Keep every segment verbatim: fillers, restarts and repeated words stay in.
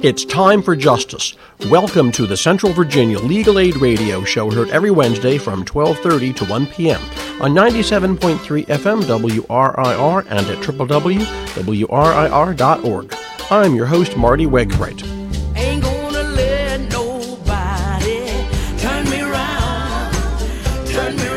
It's time for justice. Welcome to the Central Virginia Legal Aid Radio Show, heard every Wednesday from twelve thirty to one p.m. on ninety-seven point three F M W R I R and at w w w dot w r i r dot org. I'm your host, Marty Wegbright. Ain't gonna let nobody turn me around, turn me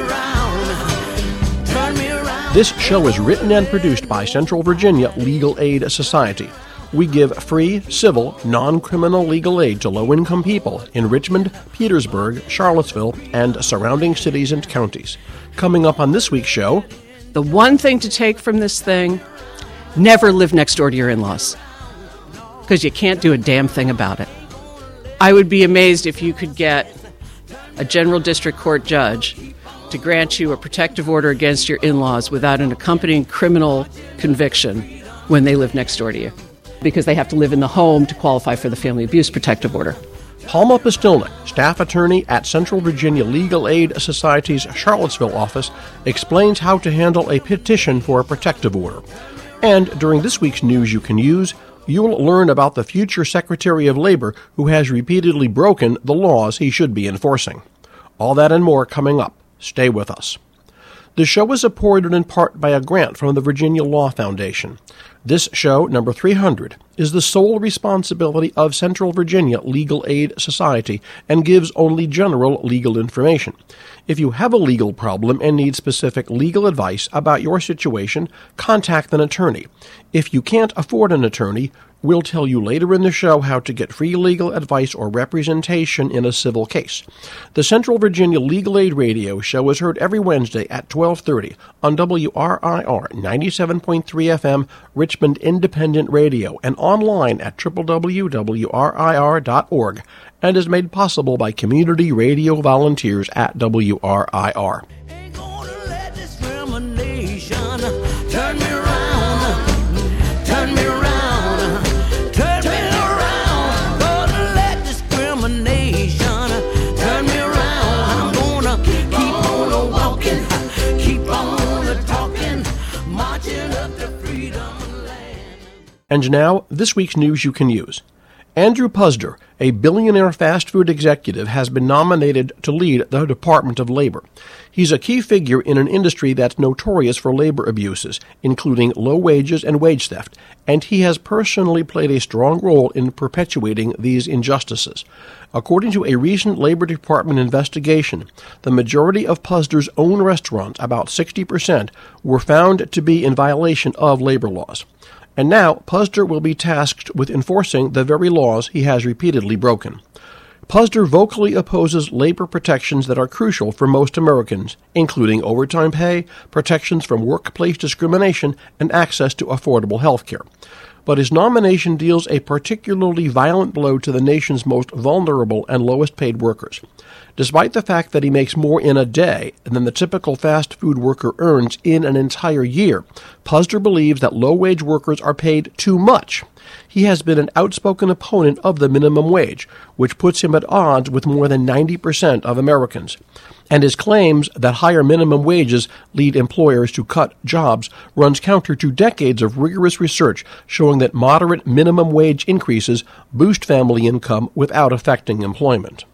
around, turn me around. This show is written and produced by Central Virginia Legal Aid Society. We give free, civil, non-criminal legal aid to low-income people in Richmond, Petersburg, Charlottesville, and surrounding cities and counties. Coming up on this week's show, the one thing to take from this thing, never live next door to your in-laws, because you can't do a damn thing about it. I would be amazed if you could get a general district court judge to grant you a protective order against your in-laws without an accompanying criminal conviction when they live next door to you, because they have to live in the home to qualify for the Family Abuse Protective Order. Palma Postilnick, staff attorney at Central Virginia Legal Aid Society's Charlottesville office, explains how to handle a petition for a protective order. And during this week's News You Can Use, you'll learn about the future Secretary of Labor who has repeatedly broken the laws he should be enforcing. All that and more coming up. Stay with us. The show is supported in part by a grant from the Virginia Law Foundation. This show, number three hundred, is the sole responsibility of Central Virginia Legal Aid Society and gives only general legal information. If you have a legal problem and need specific legal advice about your situation, contact an attorney. If you can't afford an attorney, we'll tell you later in the show how to get free legal advice or representation in a civil case. The Central Virginia Legal Aid Radio Show is heard every Wednesday at twelve thirty on W R I R ninety-seven point three F M, Richmond Independent Radio, and online at w w w dot w r i r dot org, and is made possible by community radio volunteers at W R I R. Ain't gonna let discrimination turn me around, turn me around. And now, this week's News You Can Use. Andrew Puzder, a billionaire fast food executive, has been nominated to lead the Department of Labor. He's a key figure in an industry that's notorious for labor abuses, including low wages and wage theft, and he has personally played a strong role in perpetuating these injustices. According to a recent Labor Department investigation, the majority of Puzder's own restaurants, about sixty percent, were found to be in violation of labor laws. And now, Puzder will be tasked with enforcing the very laws he has repeatedly broken. Puzder vocally opposes labor protections that are crucial for most Americans, including overtime pay, protections from workplace discrimination, and access to affordable health care. But his nomination deals a particularly violent blow to the nation's most vulnerable and lowest-paid workers. Despite the fact that he makes more in a day than the typical fast food worker earns in an entire year, Puzder believes that low-wage workers are paid too much. He has been an outspoken opponent of the minimum wage, which puts him at odds with more than ninety percent of Americans. And his claims that higher minimum wages lead employers to cut jobs runs counter to decades of rigorous research showing that moderate minimum wage increases boost family income without affecting employment.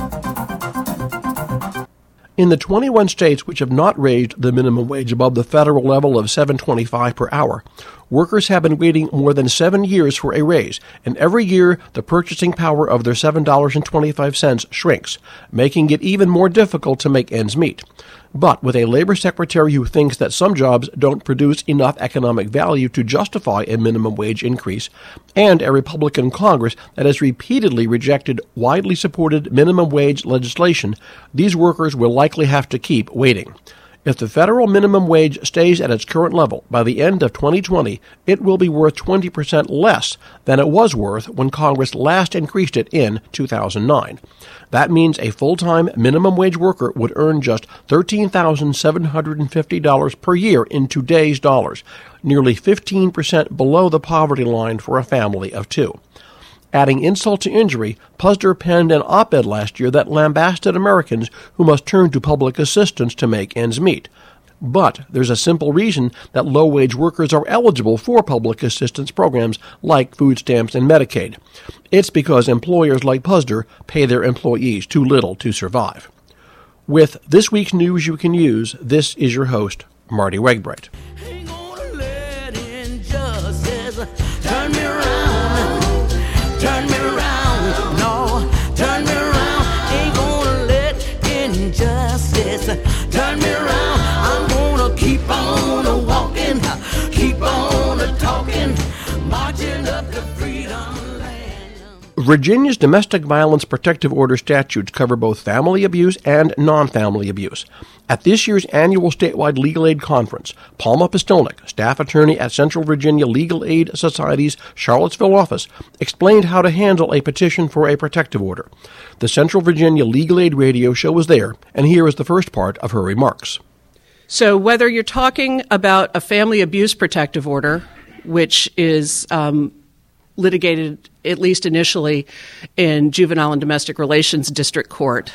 In the twenty-one states which have not raised the minimum wage above the federal level of seven dollars and twenty-five cents per hour, workers have been waiting more than seven years for a raise, and every year the purchasing power of their seven dollars and twenty-five cents shrinks, making it even more difficult to make ends meet. But with a labor secretary who thinks that some jobs don't produce enough economic value to justify a minimum wage increase, and a Republican Congress that has repeatedly rejected widely supported minimum wage legislation, these workers will likely have to keep waiting. If the federal minimum wage stays at its current level by the end of twenty twenty, it will be worth twenty percent less than it was worth when Congress last increased it in two thousand nine. That means a full-time minimum wage worker would earn just thirteen thousand seven hundred fifty dollars per year in today's dollars, nearly fifteen percent below the poverty line for a family of two. Adding insult to injury, Puzder penned an op-ed last year that lambasted Americans who must turn to public assistance to make ends meet. But there's a simple reason that low-wage workers are eligible for public assistance programs like food stamps and Medicaid. It's because employers like Puzder pay their employees too little to survive. With this week's news you can use, this is your host, Marty Wegbright. Ain't gonna let injustice turn me around, turn me around, no, turn me around. Ain't gonna let injustice turn me around. I'm gonna keep on walking, keep on talking, marching up to freedom land. Virginia's domestic violence protective order statutes cover both family abuse and non-family abuse. At this year's annual statewide legal aid conference, Palma Pistolnik, staff attorney at Central Virginia Legal Aid Society's Charlottesville office, explained how to handle a petition for a protective order. The Central Virginia Legal Aid radio show was there, and here is the first part of her remarks. So whether you're talking about a family abuse protective order, which is um, litigated, at least initially, in Juvenile and Domestic Relations District Court,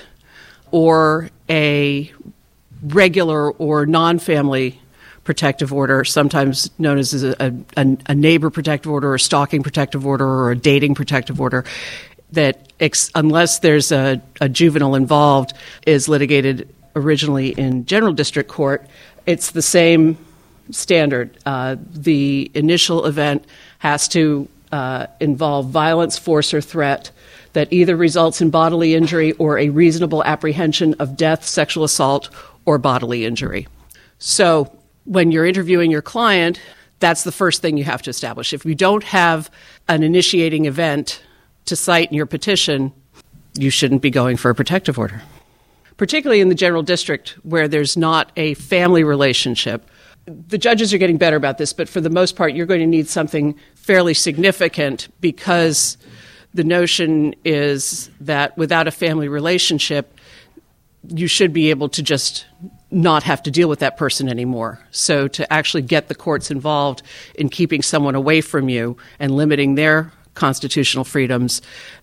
or a regular or non-family protective order, sometimes known as a, a, a neighbor protective order, or a stalking protective order, or a dating protective order, that ex- unless there's a, a juvenile involved, is litigated originally in General District Court. It's the same standard. Uh, the initial event has to uh, involve violence, force, or threat that either results in bodily injury or a reasonable apprehension of death, sexual assault, or bodily injury. So when you're interviewing your client, that's the first thing you have to establish. If you don't have an initiating event to cite in your petition, you shouldn't be going for a protective order. Particularly in the General District, where there's not a family relationship. The judges are getting better about this, but for the most part, you're going to need something fairly significant, because the notion is that without a family relationship, you should be able to just not have to deal with that person anymore. So to actually get the courts involved in keeping someone away from you and limiting their constitutional freedoms,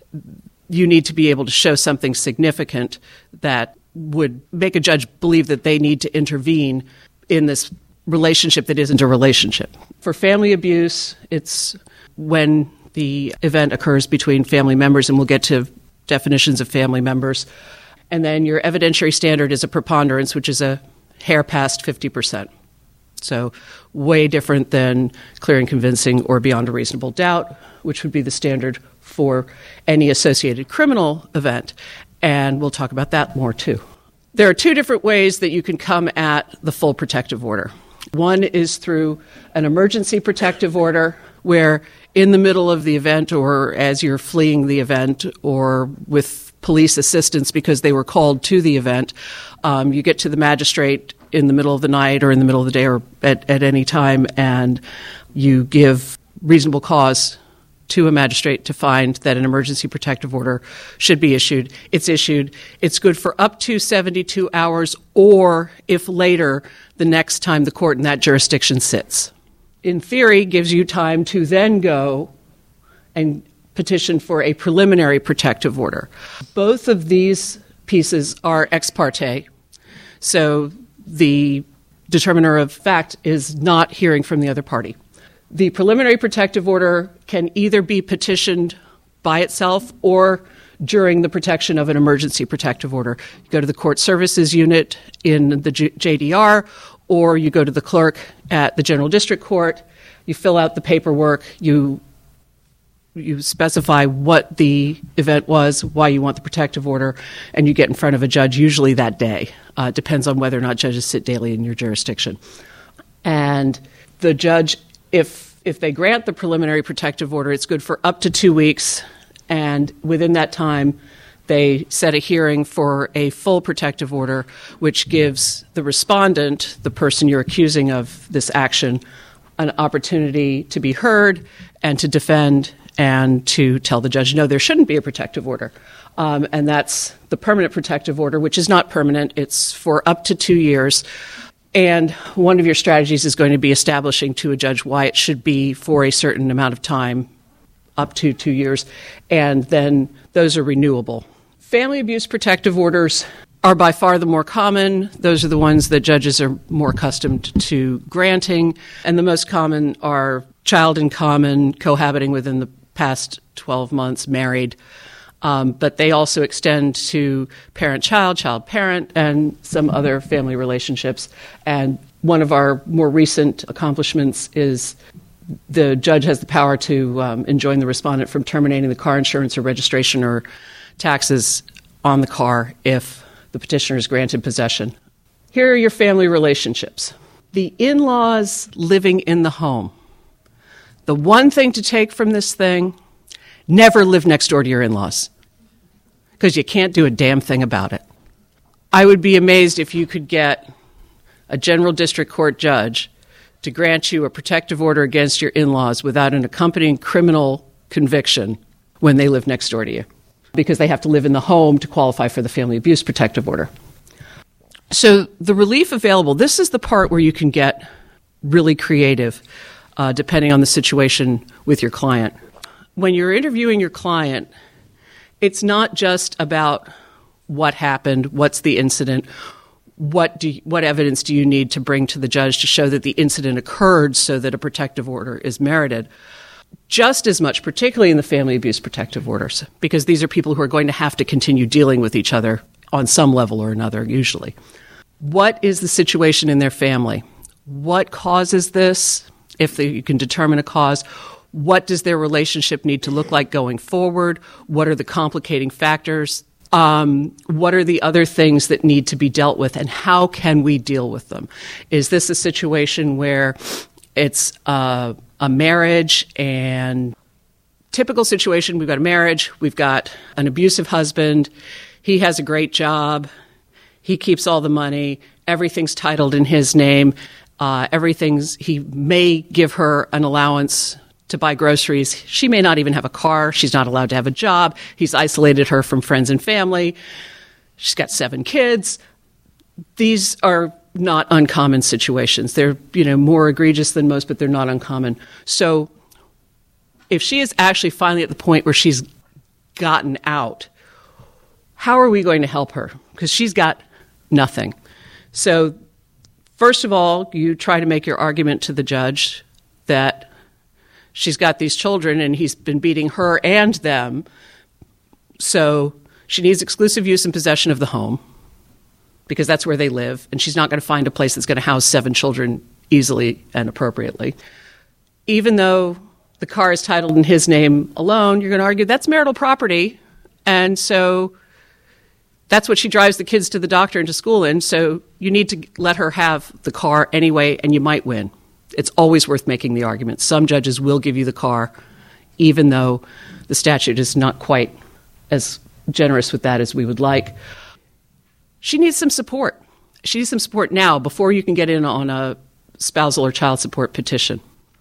you need to be able to show something significant that would make a judge believe that they need to intervene in this relationship that isn't a relationship. For family abuse, it's when the event occurs between family members, and we'll get to definitions of family members. And then your evidentiary standard is a preponderance, which is a hair past fifty percent. So way different than clear and convincing or beyond a reasonable doubt, which would be the standard for any associated criminal event. And we'll talk about that more, too. There are two different ways that you can come at the full protective order. One is through an emergency protective order, where in the middle of the event, or as you're fleeing the event, or with police assistance because they were called to the event, um, you get to the magistrate in the middle of the night or in the middle of the day or at, at any time, and you give reasonable cause to a magistrate to find that an emergency protective order should be issued. It's issued. It's good for up to seventy-two hours, or if later, the next time the court in that jurisdiction sits. In theory, gives you time to then go and petition for a preliminary protective order. Both of these pieces are ex parte, so the determiner of fact is not hearing from the other party. The preliminary protective order can either be petitioned by itself or during the protection of an emergency protective order. You go to the court services unit in the J D R, or you go to the clerk at the General District Court, you fill out the paperwork, you you specify what the event was, why you want the protective order, and you get in front of a judge usually that day. Uh, it depends on whether or not judges sit daily in your jurisdiction. And the judge, if if they grant the preliminary protective order, it's good for up to two weeks, and within that time, they set a hearing for a full protective order, which gives the respondent, the person you're accusing of this action, an opportunity to be heard and to defend and to tell the judge, no, there shouldn't be a protective order. Um, and that's the permanent protective order, which is not permanent. It's for up to two years. And one of your strategies is going to be establishing to a judge why it should be for a certain amount of time, up to two years, and then those are renewable. Family abuse protective orders are by far the more common. Those are the ones that judges are more accustomed to granting. And the most common are child in common, cohabiting within the past twelve months, married. Um, but they also extend to parent-child, child-parent, and some other family relationships. And one of our more recent accomplishments is the judge has the power to um, enjoin the respondent from terminating the car insurance or registration or taxes on the car if the petitioner is granted possession. Here are your family relationships. The in-laws living in the home. The one thing to take from this thing, never live next door to your in-laws, because you can't do a damn thing about it. I would be amazed if you could get a general district court judge to grant you a protective order against your in-laws without an accompanying criminal conviction when they live next door to you, because they have to live in the home to qualify for the family abuse protective order. So the relief available, this is the part where you can get really creative, uh, depending on the situation with your client. When you're interviewing your client, it's not just about what happened, what's the incident, what do you, what evidence do you need to bring to the judge to show that the incident occurred so that a protective order is merited. Just as much, particularly in the family abuse protective orders, because these are people who are going to have to continue dealing with each other on some level or another, usually. What is the situation in their family? What causes this, if they, you can determine a cause? What does their relationship need to look like going forward? What are the complicating factors? Um, what are the other things that need to be dealt with, and how can we deal with them? Is this a situation where it's uh, a marriage and typical situation, we've got a marriage, we've got an abusive husband, he has a great job, he keeps all the money, everything's titled in his name, uh, everything's, he may give her an allowance to buy groceries. She may not even have a car. She's not allowed to have a job. He's isolated her from friends and family. She's got seven kids. These are not uncommon situations. They're, you know, more egregious than most, but they're not uncommon. So if she is actually finally at the point where she's gotten out, how are we going to help her? Because she's got nothing. So first of all, you try to make your argument to the judge that she's got these children and he's been beating her and them, so she needs exclusive use and possession of the home because that's where they live, and she's not going to find a place that's going to house seven children easily and appropriately. Even though the car is titled in his name alone, you're going to argue that's marital property, and so that's what she drives the kids to the doctor and to school in, so you need to let her have the car anyway, and you might win. It's always worth making the argument. Some judges will give you the car, even though the statute is not quite as generous with that as we would like. She needs some support. She needs some support now before you can get in on a spousal or child support petition.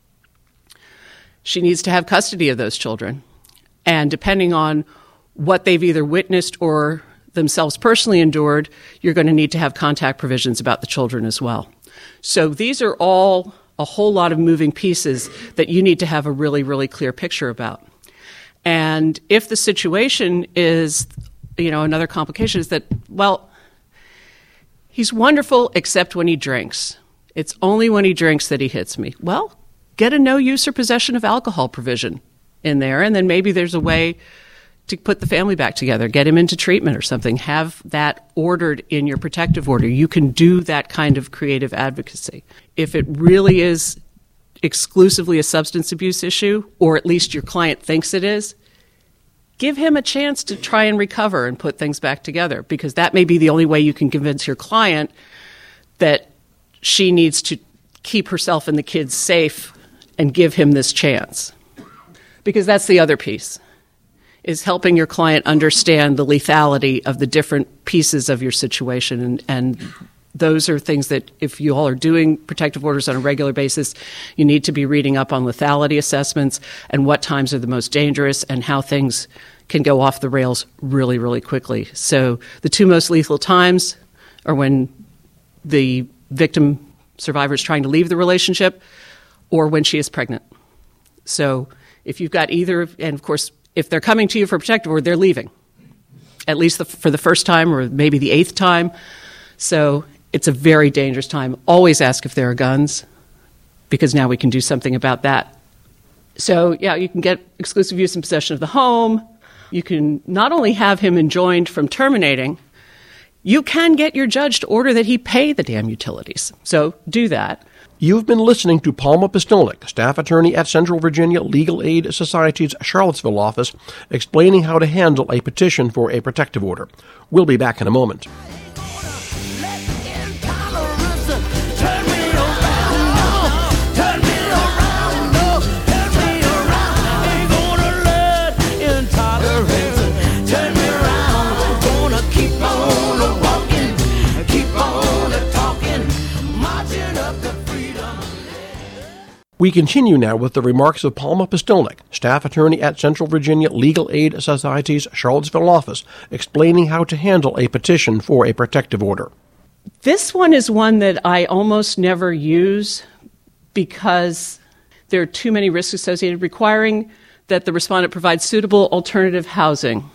She needs to have custody of those children. And depending on what they've either witnessed or themselves personally endured, you're going to need to have contact provisions about the children as well. So these are all a whole lot of moving pieces that you need to have a really, really clear picture about. And if the situation is, you know, another complication is that, well, he's wonderful except when he drinks. It's only when he drinks that he hits me. Well, get a no use or possession of alcohol provision in there, and then maybe there's a way to put the family back together, get him into treatment or something, have that ordered in your protective order. You can do that kind of creative advocacy. If it really is exclusively a substance abuse issue, or at least your client thinks it is, give him a chance to try and recover and put things back together, because that may be the only way you can convince your client that she needs to keep herself and the kids safe and give him this chance. Because that's the other piece, is helping your client understand the lethality of the different pieces of your situation. And, and those are things that if you all are doing protective orders on a regular basis, you need to be reading up on lethality assessments and what times are the most dangerous and how things can go off the rails really, really quickly. So the two most lethal times are when the victim survivor is trying to leave the relationship or when she is pregnant. So if you've got either, and of course, if they're coming to you for a protective order, they're leaving. at least the, for the first time or maybe the eighth time. So it's a very dangerous time. Always ask if there are guns, because now we can do something about that. So, yeah, you can get exclusive use and possession of the home. You can not only have him enjoined from terminating, you can get your judge to order that he pay the damn utilities. So do that. You've been listening to Palma Pistolnik, staff attorney at Central Virginia Legal Aid Society's Charlottesville office, explaining how to handle a petition for a protective order. We'll be back in a moment. We continue now with the remarks of Palma Pistolnik, staff attorney at Central Virginia Legal Aid Society's Charlottesville office, explaining how to handle a petition for a protective order. This one is one that I almost never use because there are too many risks associated, requiring that the respondent provide suitable alternative housing,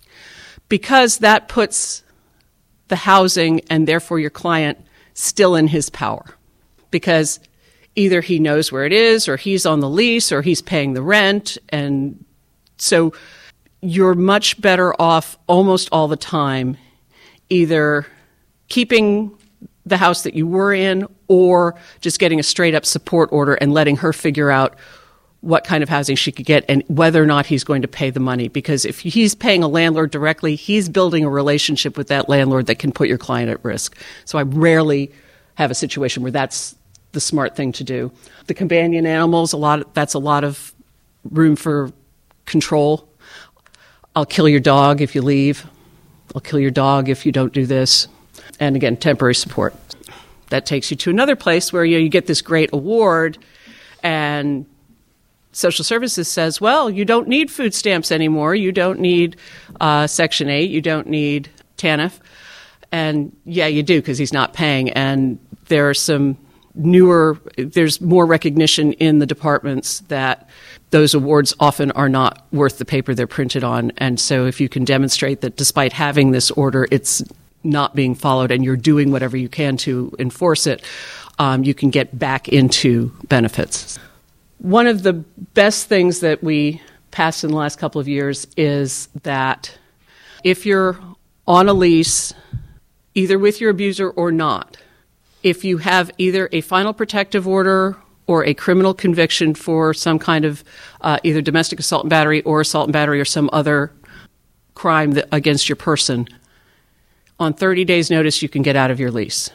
because that puts the housing and therefore your client still in his power, because either he knows where it is, or he's on the lease, or he's paying the rent. And so you're much better off almost all the time either keeping the house that you were in or just getting a straight-up support order and letting her figure out what kind of housing she could get and whether or not he's going to pay the money. Because if he's paying a landlord directly, he's building a relationship with that landlord that can put your client at risk. So I rarely have a situation where that's the smart thing to do. The companion animals, a lot of, that's a lot of room for control. I'll kill your dog if you leave. I'll kill your dog if you don't do this. And again, temporary support. That takes you to another place where you, know, you get this great award, and social services says, well, you don't need food stamps anymore. You don't need uh, Section eight. You don't need TANF. And yeah, you do, because he's not paying. And there are some newer, there's more recognition in the departments that those awards often are not worth the paper they're printed on. And so if you can demonstrate that despite having this order, it's not being followed and you're doing whatever you can to enforce it, um, you can get back into benefits. One of the best things that we passed in the last couple of years is that if you're on a lease, either with your abuser or not, if you have either a final protective order or a criminal conviction for some kind of uh, either domestic assault and battery or assault and battery or some other crime that, against your person, on thirty days' notice you can get out of your lease.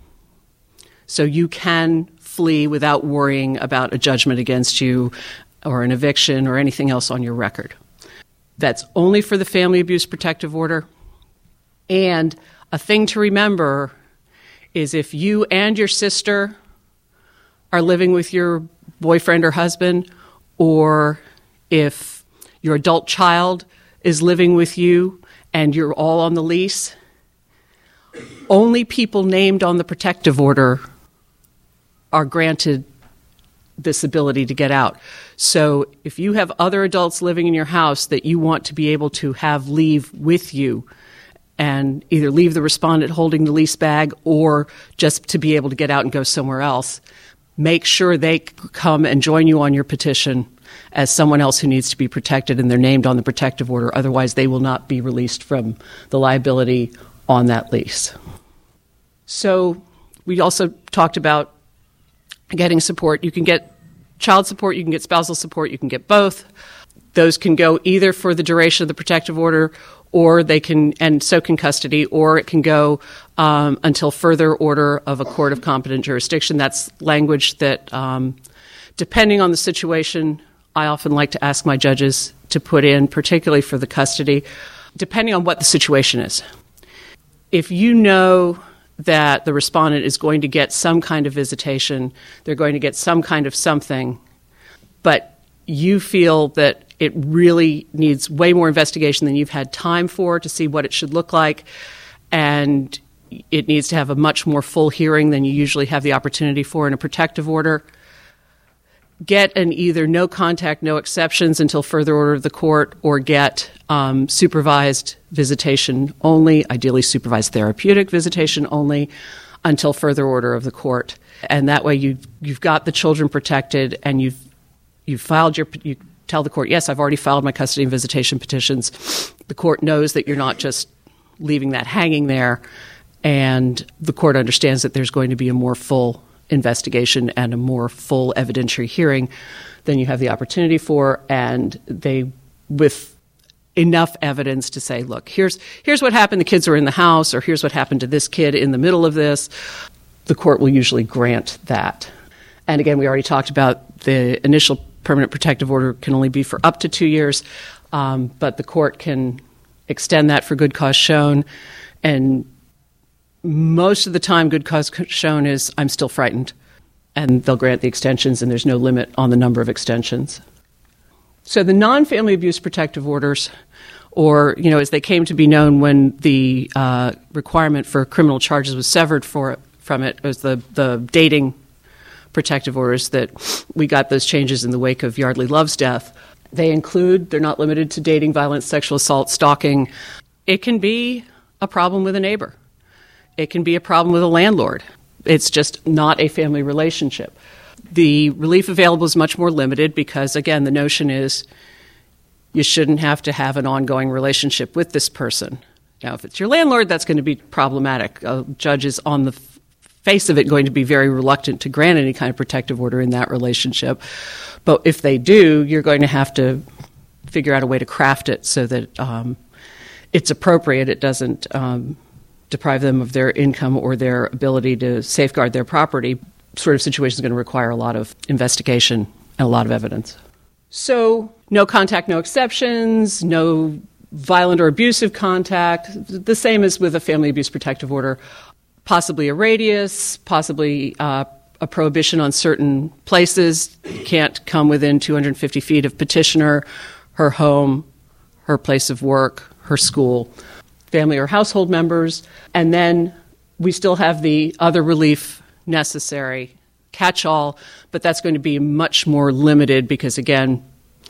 So you can flee without worrying about a judgment against you or an eviction or anything else on your record. That's only for the family abuse protective order. And a thing to remember is if you and your sister are living with your boyfriend or husband, or if your adult child is living with you and you're all on the lease, only people named on the protective order are granted this ability to get out. So if you have other adults living in your house that you want to be able to have leave with you, and either leave the respondent holding the lease bag or just to be able to get out and go somewhere else, make sure they come and join you on your petition as someone else who needs to be protected, and they're named on the protective order. Otherwise, they will not be released from the liability on that lease. So we also talked about getting support. You can get child support, you can get spousal support, you can get both. Those can go either for the duration of the protective order, or they can, and so can custody, or it can go um, until further order of a court of competent jurisdiction. That's language that, um, depending on the situation, I often like to ask my judges to put in, particularly for the custody, depending on what the situation is. If you know that the respondent is going to get some kind of visitation, they're going to get some kind of something, but you feel that it really needs way more investigation than you've had time for to see what it should look like, and it needs to have a much more full hearing than you usually have the opportunity for in a protective order, get an either no contact, no exceptions until further order of the court, or get um, supervised visitation only, ideally supervised therapeutic visitation only, until further order of the court. And that way you, you've got the children protected, and you've, you've filed your, you tell the court, yes, I've already filed my custody and visitation petitions. The court knows that you're not just leaving that hanging there, and the court understands that there's going to be a more full investigation and a more full evidentiary hearing than you have the opportunity for, and they, with enough evidence to say, look, here's here's what happened, the kids were in the house, or here's what happened to this kid in the middle of this, the court will usually grant that. And again, we already talked about the initial permanent protective order can only be for up to two years, um, but the court can extend that for good cause shown, and most of the time, good cause shown is I'm still frightened, and they'll grant the extensions, and there's no limit on the number of extensions. So the non-family abuse protective orders, or, you know, as they came to be known when the uh, requirement for criminal charges was severed for, from it, was the, the dating protective orders that we got those changes in the wake of Yardley Love's death. They include, they're not limited to dating, violence, sexual assault, stalking. It can be a problem with a neighbor. It can be a problem with a landlord. It's just not a family relationship. The relief available is much more limited because, again, the notion is you shouldn't have to have an ongoing relationship with this person. Now, if it's your landlord, that's going to be problematic. A judge is on the face of it going to be very reluctant to grant any kind of protective order in that relationship. But if they do, you're going to have to figure out a way to craft it so that um, it's appropriate. It doesn't um, deprive them of their income or their ability to safeguard their property. Sort of situation is going to require a lot of investigation and a lot of evidence. So no contact, no exceptions, no violent or abusive contact, the same as with a family abuse protective order. Possibly a radius, possibly uh, a prohibition on certain places. You can't come within two hundred fifty feet of petitioner, her home, her place of work, her school, family or household members. And then we still have the other relief necessary, catch-all, but that's going to be much more limited because, again,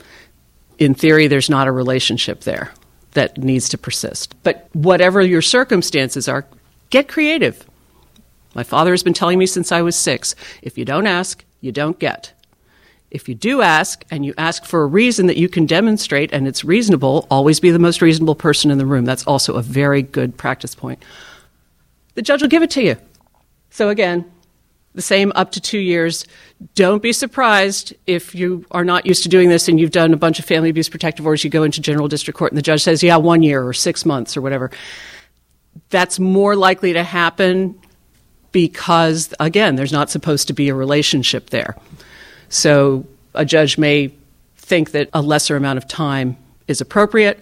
in theory, there's not a relationship there that needs to persist. But whatever your circumstances are, get creative. My father has been telling me since I was six, if you don't ask, you don't get. If you do ask, and you ask for a reason that you can demonstrate and it's reasonable, always be the most reasonable person in the room. That's also a very good practice point. The judge will give it to you. So again, the same up to two years. Don't be surprised if you are not used to doing this and you've done a bunch of family abuse protective orders, you go into general district court and the judge says, yeah, one year or six months or whatever. That's more likely to happen because, again, there's not supposed to be a relationship there. So a judge may think that a lesser amount of time is appropriate.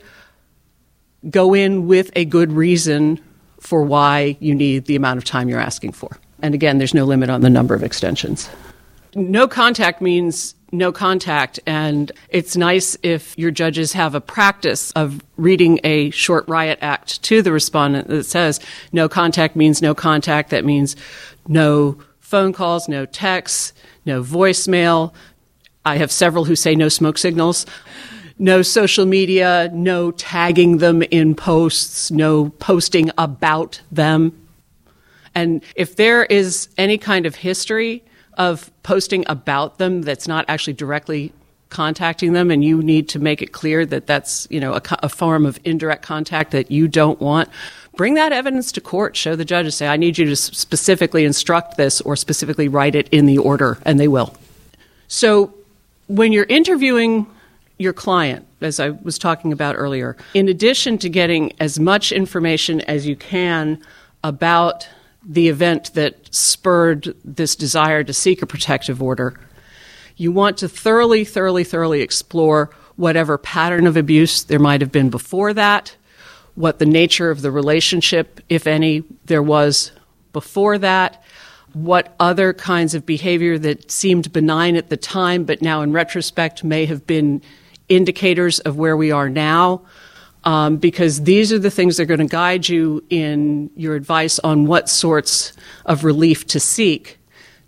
Go in with a good reason for why you need the amount of time you're asking for. And again, there's no limit on the number of extensions. No contact means no contact, and it's nice if your judges have a practice of reading a short riot act to the respondent that says no contact means no contact. That means no phone calls, no texts, no voicemail. I have several who say no smoke signals. No social media, no tagging them in posts, no posting about them. And if there is any kind of history of posting about them that's not actually directly contacting them, and you need to make it clear that that's, you know, a, a form of indirect contact that you don't want, bring that evidence to court. Show the judge and say, I need you to specifically instruct this or specifically write it in the order, and they will. So when you're interviewing your client, as I was talking about earlier, in addition to getting as much information as you can about the event that spurred this desire to seek a protective order, you want to thoroughly, thoroughly, thoroughly explore whatever pattern of abuse there might have been before that, what the nature of the relationship, if any, there was before that, what other kinds of behavior that seemed benign at the time but now in retrospect may have been indicators of where we are now. Um, because these are the things that are going to guide you in your advice on what sorts of relief to seek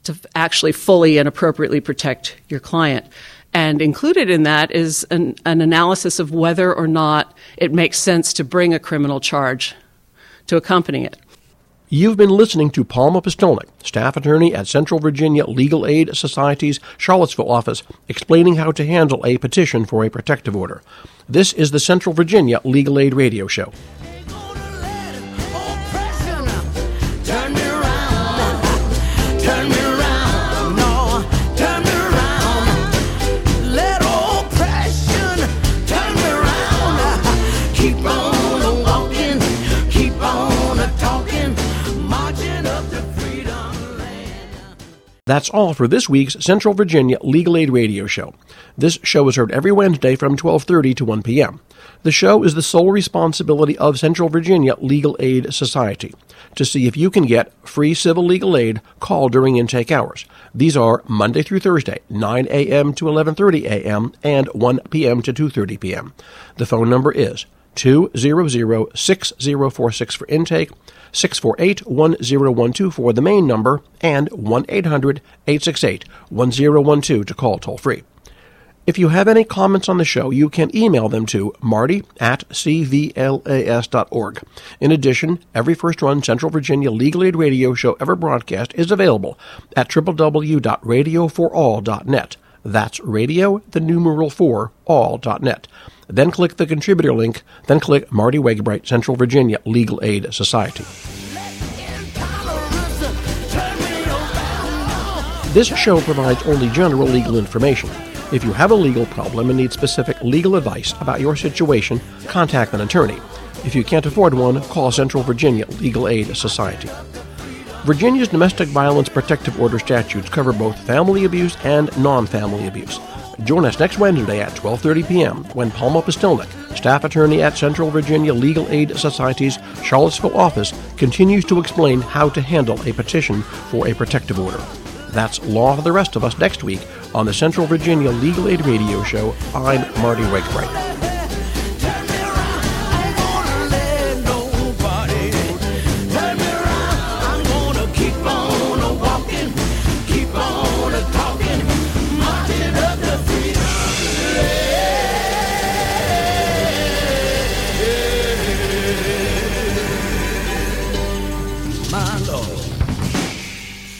to actually fully and appropriately protect your client. And included in that is an, an analysis of whether or not it makes sense to bring a criminal charge to accompany it. You've been listening to Palma Pistolnik, staff attorney at Central Virginia Legal Aid Society's Charlottesville office, explaining how to handle a petition for a protective order. This is the Central Virginia Legal Aid Radio Show. Turn me around, turn me around, no, turn me around. Let oppression turn me around. Keep on walking, keep on talking, marching up to freedom land. That's all for this week's Central Virginia Legal Aid Radio Show. This show is heard every Wednesday from twelve thirty to one p.m. The show is the sole responsibility of Central Virginia Legal Aid Society. To see if you can get free civil legal aid, call during intake hours. These are Monday through Thursday, nine a.m. to eleven thirty a.m. and one p.m. to two thirty p.m. The phone number is two hundred, six oh four six for intake, six four eight, one oh one two for the main number, and one eight hundred, eight six eight, one oh one two to call toll-free. If you have any comments on the show, you can email them to marty at c v l a s dot org. In addition, every first-run Central Virginia Legal Aid radio show ever broadcast is available at w w w dot radio for all dot net. That's radio, the numeral four, all dot net. Then click the contributor link, then click Marty Wagebright, Central Virginia Legal Aid Society. This show provides only general legal information. If you have a legal problem and need specific legal advice about your situation, contact an attorney. If you can't afford one, call Central Virginia Legal Aid Society. Virginia's domestic violence protective order statutes cover both family abuse and non-family abuse. Join us next Wednesday at twelve thirty p.m. when Palma Pistolnik, staff attorney at Central Virginia Legal Aid Society's Charlottesville office, continues to explain how to handle a petition for a protective order. That's law for the rest of us next week on the Central Virginia Legal Aid Radio Show. I'm Marty Wakebright.